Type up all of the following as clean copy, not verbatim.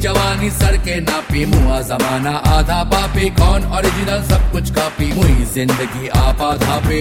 जवानी सर के नापी, मुआ जमाना आधा पापी, कौन ओरिजिनल सब कुछ कापी, हुई जिंदगी आपा धापी।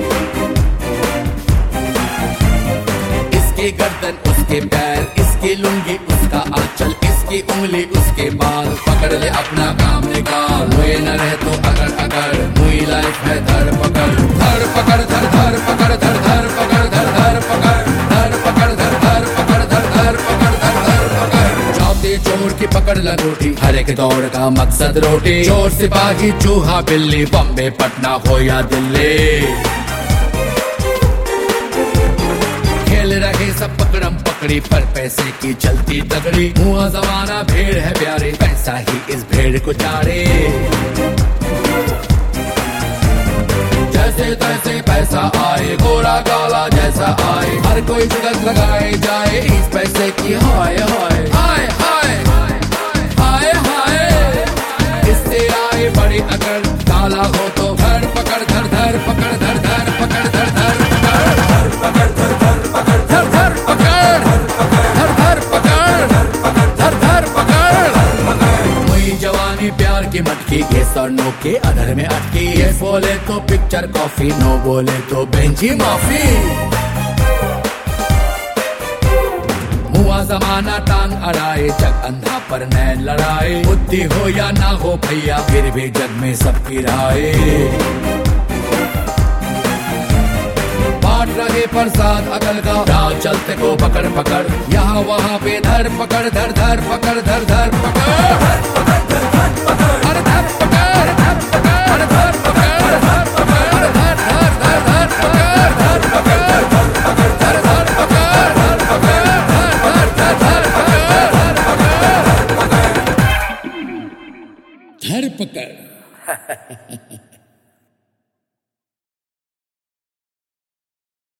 इसकी गर्दन उसके पैर, इसकी लुंगी उसका आंचल, इसकी उंगली उसके बाल, पकड़ ले अपना काम निकाल, हुए न रहे तो अगर अगर, हुई लाइफ है धर पकड़, धर पकड़ धर धर पकड़, धर धर पकड़, धर धर पकड़, धर पकड़, धर धर पकड़, धर धर पकड़, धर धर पकड़। चौथे चोर की पकड़ लंगोटी, हर एक दौड़ का मकसद रोटी, चोर सिपाही चूहा बिल्ली, बम्बे पटना हो या दिल्ली, खेल रहे सब पकड़म पकड़ी, पर पैसे की चलती तगड़ी, हुआ जमाना भेड़ है प्यारे, पैसा ही इस भेड़ को चारे। जैसे तैसे पैसा आए, गोरा काला जैसा आए, हर कोई जुगत लगाए जाए, इस पैसे की हाय हाय हाय हाय हाय हाय। इससे आए बड़ी अकड़, काला हो तो धर पकड़, धर धर पकड़, धर धर पकड़, धर धर पकड़, धर पकड़, धर धर पकड़, धर धर पकड़, धर धर पकड़, धर धर पकड़। वही जवानी प्यार की मटकी, ये सर नो के अधर में अटकी, ये बोले तो पिक्चर कॉफी, नो बोले तो बेंची माफी। हुआ जमाना टांग अड़ाए, जग अंधा पर नैन लड़ाए, बुद्धि हो या ना हो भैया, फिर भी जग में सबकी राय। बांट रहे प्रसाद अकल का, राह चलते को पकड़ पकड़, यहाँ वहाँ पे धर पकड़, धर धर पकड़, धर धर पकड़, धर पकड़, धर धर पकड़, धर धर पकड़, धर पकड़, धर पकड़, धर पकड़, धर धर धर धर पकड़, धर पकड़, धर धर पकड़, धर धर पकड़, धर पकड़, धर धर धर पकड़, धर पकड़, धर पकड़।